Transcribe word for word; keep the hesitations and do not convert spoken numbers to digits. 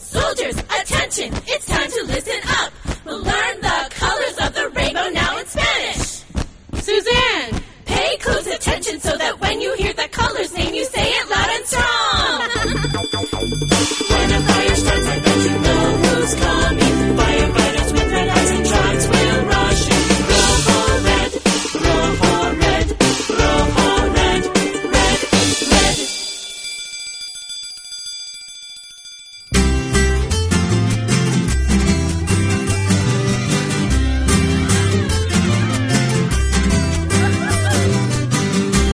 Soldiers, attention, it's time to listen up. We'll learn the colors of the rainbow now in Spanish. Suzanne, pay close attention so